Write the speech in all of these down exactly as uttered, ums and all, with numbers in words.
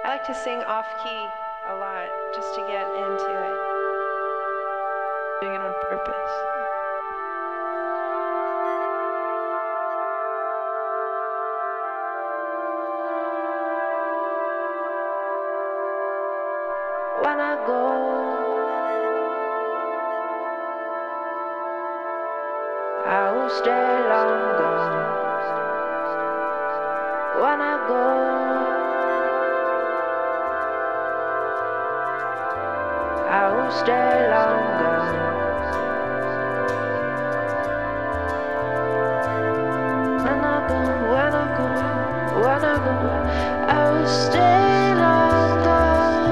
I like to sing off key a lot just to get into it. Doing it on purpose. When I go, I will stay longer. When I go, I will stay longer. When I go, when I go, when I go, I will stay longer.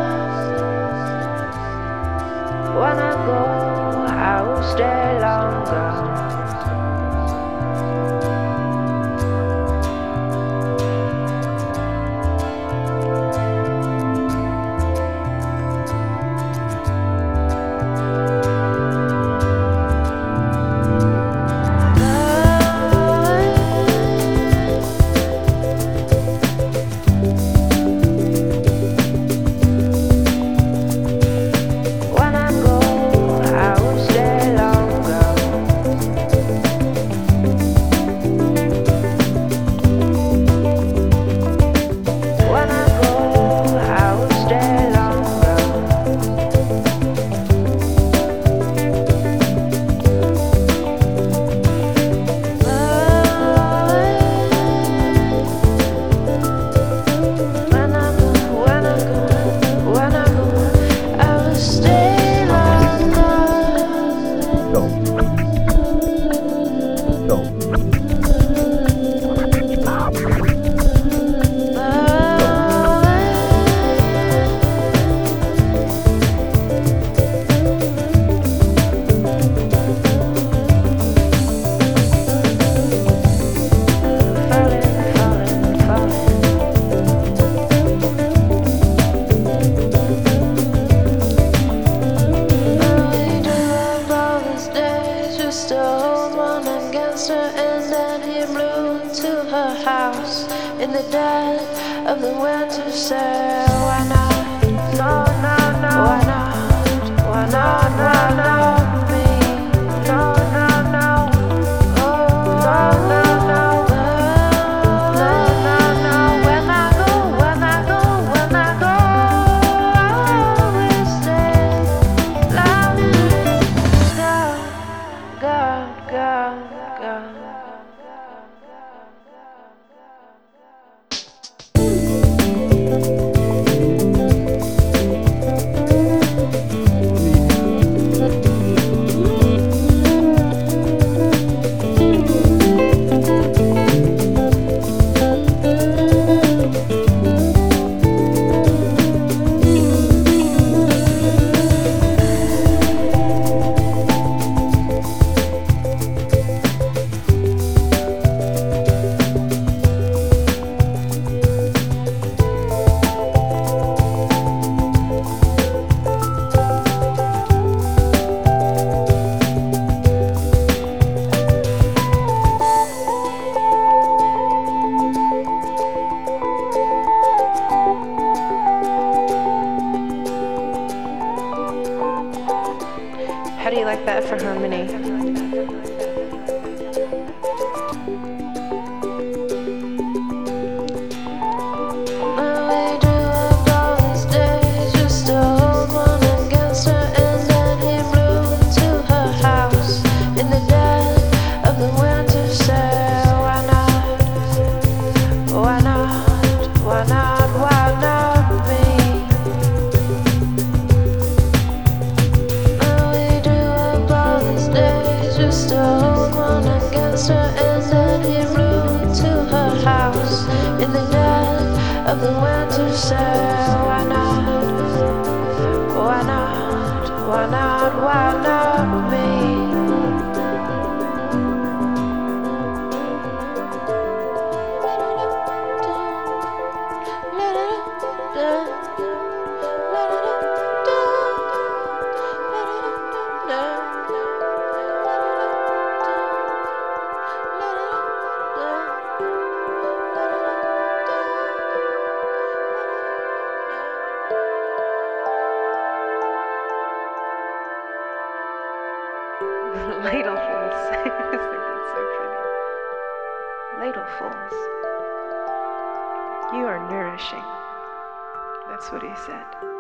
When I go, I will stay longer. In the dead of the winter, say why not? No, no, no. Why not? Why not? Why not me? No, no, no. Oh, no, no, no. No, no, no. When I go, when I go, when I go, I always stay loud. Go, go, go, go. How do you like that for harmony? Of the winter, say why not? Why not? Why not? Why not me? Ladlefuls. I just think that's so funny. Ladlefuls. You are nourishing. That's what he said.